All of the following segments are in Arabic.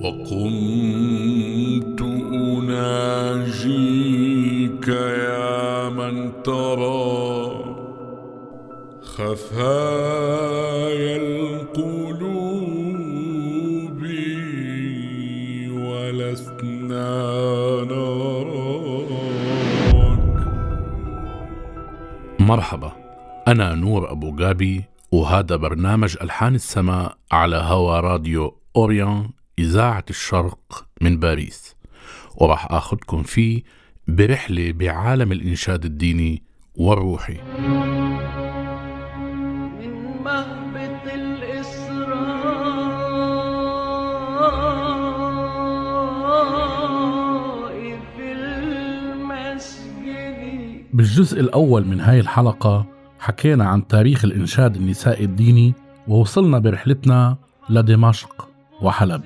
وقمت أناجيك يا من ترى خفايا القلوب ولسنا نراك. مرحبا، أنا نور أبو غابي، وهذا برنامج ألحان السماء على هوا راديو أوريون إذاعة الشرق من باريس، وراح آخدكم فيه برحلة بعالم الإنشاد الديني والروحي من مهبط الإسراء في المسجد. بالجزء الأول من هاي الحلقة حكينا عن تاريخ الإنشاد النسائي الديني، ووصلنا برحلتنا لدمشق وحلب.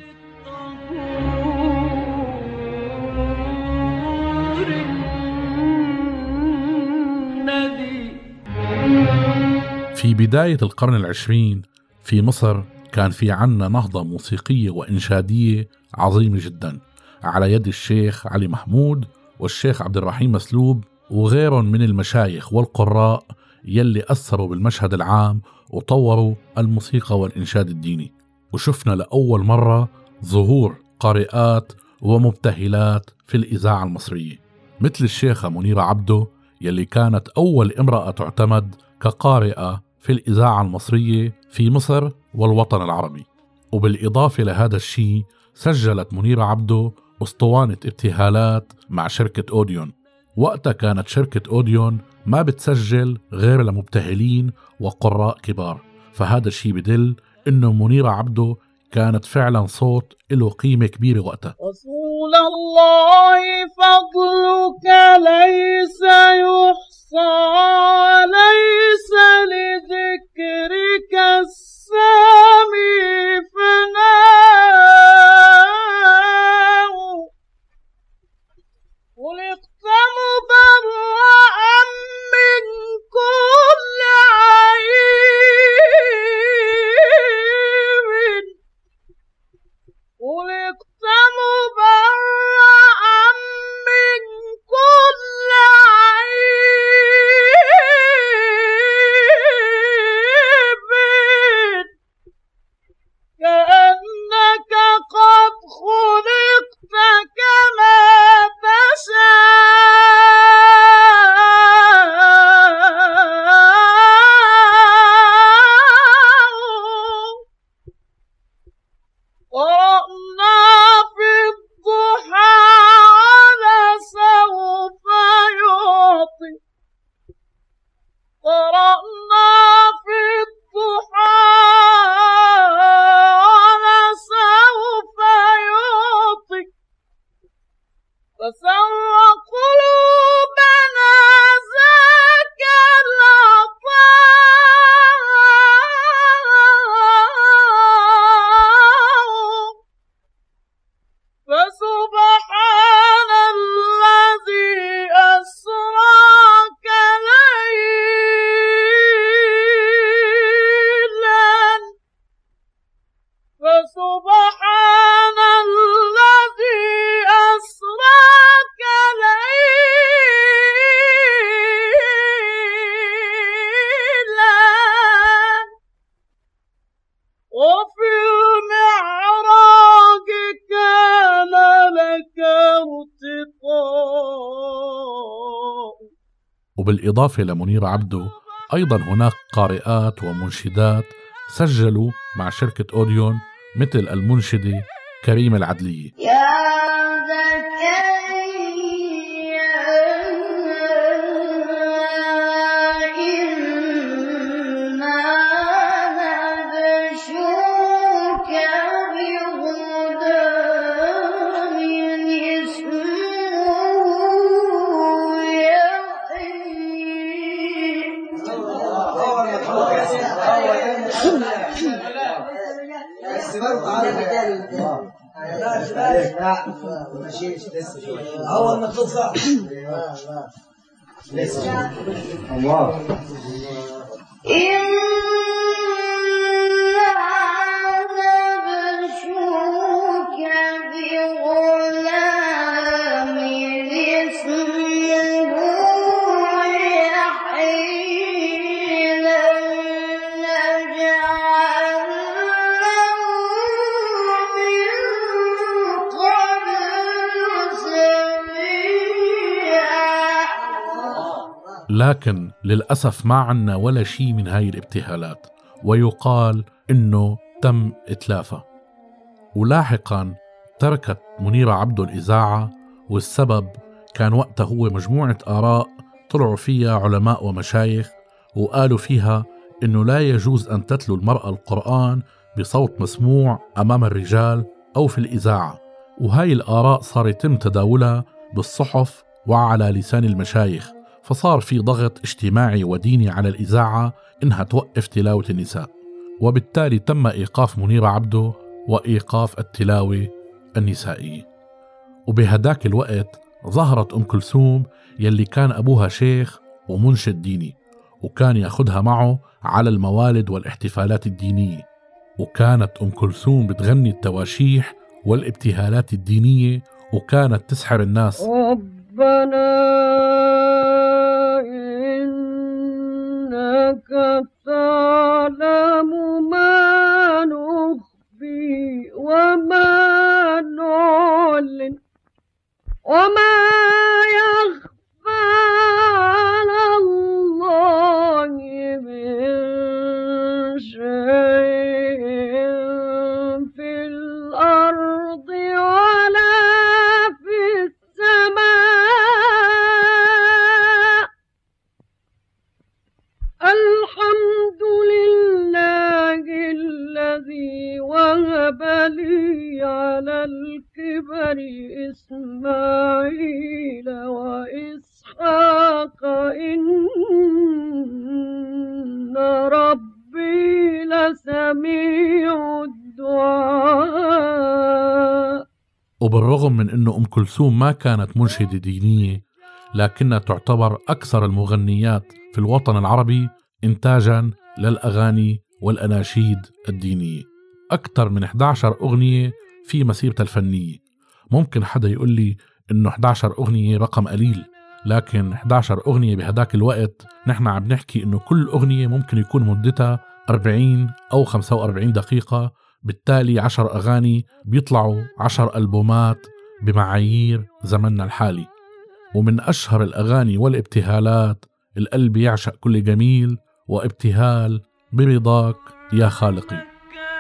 في بداية القرن العشرين في مصر كان في عنا نهضة موسيقية وإنشادية عظيمة جدا على يد الشيخ علي محمود والشيخ عبد الرحيم مسلوب وغيرهم من المشايخ والقراء يلي أثروا بالمشهد العام وطوروا الموسيقى والإنشاد الديني. وشفنا لأول مرة ظهور قارئات ومبتهلات في الإذاعة المصرية مثل الشيخة منيرة عبده يلي كانت أول امرأة تعتمد كقارئة في الإذاعة المصرية في مصر والوطن العربي. وبالإضافة لهذا الشيء سجلت منيرة عبده أسطوانة ابتهالات مع شركة أوديون. وقتها كانت شركة أوديون ما بتسجل غير لمبتهلين وقراء كبار، فهذا الشيء بدل إنه منيرة عبده كانت فعلا صوت له قيمة كبيرة وقتها. رسول الله فضلك ليس يحصى، ليس لذكرك السامي فناء، خلقت مبرأ من كل عيب، خلقت مبرأ من كل عيب، كأنك قد خلقت كما وبالإضافة لمنيرة عبده أيضا هناك قارئات ومنشدات سجلوا مع شركة أوديون مثل المنشدة كريمة العدلية. أول ما تطلع الله إن عذاب شوك لكن للأسف ما عنا ولا شيء من هاي الابتهالات، ويقال إنه تم إتلافها. ولاحقا تركت منيرة عبده الإذاعة، والسبب كان وقتها هو مجموعة آراء طلعوا فيها علماء ومشايخ وقالوا فيها إنه لا يجوز أن تتلو المرأة القرآن بصوت مسموع أمام الرجال أو في الإذاعة. وهاي الآراء صار يتم تداولها بالصحف وعلى لسان المشايخ، فصار في ضغط اجتماعي وديني على الإذاعة إنها توقف تلاوة النساء، وبالتالي تم إيقاف منيرة عبده وإيقاف التلاوة النسائية. وبهداك الوقت ظهرت أم كلثوم يلي كان أبوها شيخ ومنشد ديني، وكان يأخذها معه على الموالد والاحتفالات الدينية، وكانت أم كلثوم بتغني التواشيح والابتهالات الدينية، وكانت تسحر الناس. ربنا إنك تعلم ما نخفي وما نعلن وما يخفى على الله من شيء في الأرض ولا في السماء. الحمد لله الذي وهب لي على الكبر إسماعيل وإسحاق إن ربي لسميع الدعاء. وبالرغم من أنه أم كلثوم ما كانت منشدة دينية، لكنها تعتبر أكثر المغنيات في الوطن العربي إنتاجاً للأغاني والأناشيد الدينية. أكثر من 11 أغنية في مسيرتها الفنية. ممكن حدا يقول لي إنه 11 أغنية رقم قليل، لكن 11 أغنية بهداك الوقت نحن عم نحكي إنه كل أغنية ممكن يكون مدتها 40 أو 45 دقيقة، بالتالي 10 أغاني بيطلعوا 10 ألبومات بمعايير زمننا الحالي. ومن أشهر الأغاني والابتهالات القلب يعشق كل جميل، وابتهال برضاك يا خالقي.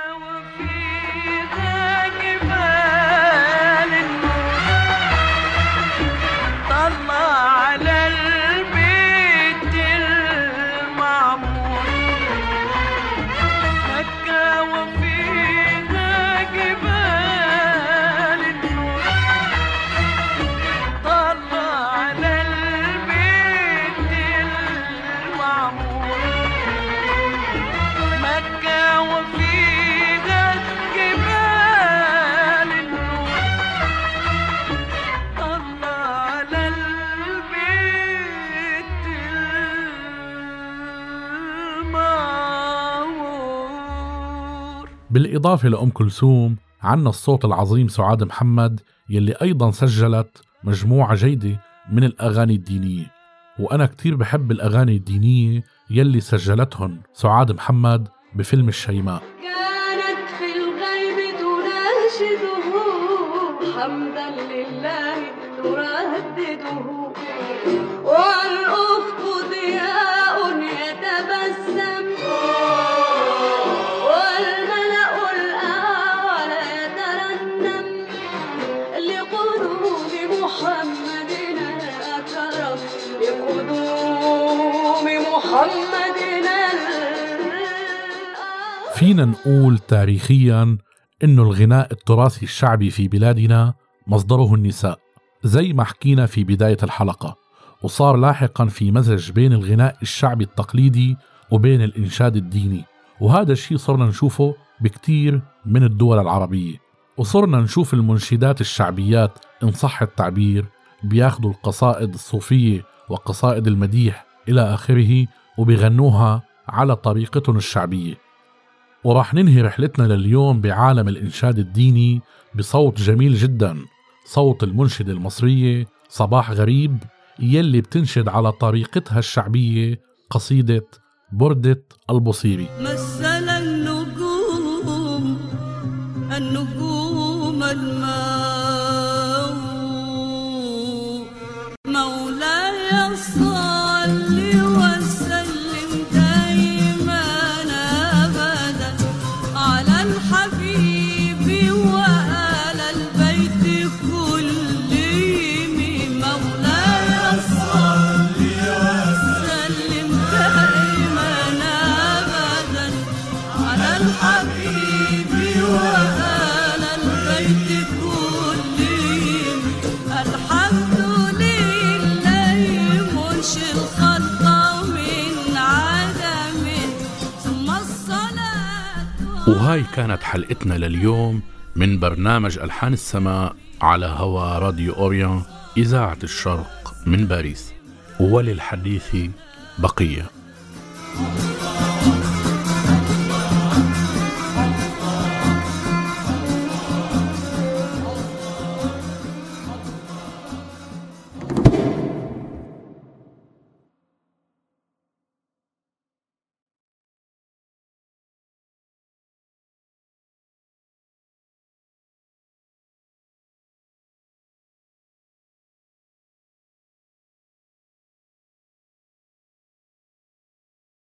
بالإضافة لأم كلثوم عنا الصوت العظيم سعاد محمد، يلي أيضا سجلت مجموعة جيدة من الأغاني الدينية. وأنا كتير بحب الأغاني الدينية يلي سجلتهن سعاد محمد بفيلم الشيماء. كانت في الغيب تناشده حمدا لله تردده، والأفق ضياء يتبسم، والملأ الأعلى يترنم لقدوم محمدنا الأكرم، لقدوم محمدنا. فينا نقول تاريخياً إنه الغناء التراثي الشعبي في بلادنا مصدره النساء زي ما حكينا في بداية الحلقة، وصار لاحقاً في مزج بين الغناء الشعبي التقليدي وبين الإنشاد الديني، وهذا الشيء صرنا نشوفه بكتير من الدول العربية. وصرنا نشوف المنشدات الشعبيات إن صح التعبير بياخدوا القصائد الصوفية وقصائد المديح إلى آخره وبيغنوها على طريقتهم الشعبية. وراح ننهي رحلتنا لليوم بعالم الإنشاد الديني بصوت جميل جدا، صوت المنشدة المصرية صباح غريب، يلي بتنشد على طريقتها الشعبية قصيدة بردة البصيري. مثل النجوم الماء مولاي صلي يخلقش الخلق من عدم ثم الصلاة. وهاي كانت حلقتنا لليوم من برنامج ألحان السماء على هوا راديو أوريون إذاعة الشرق من باريس، وللحديث بقية.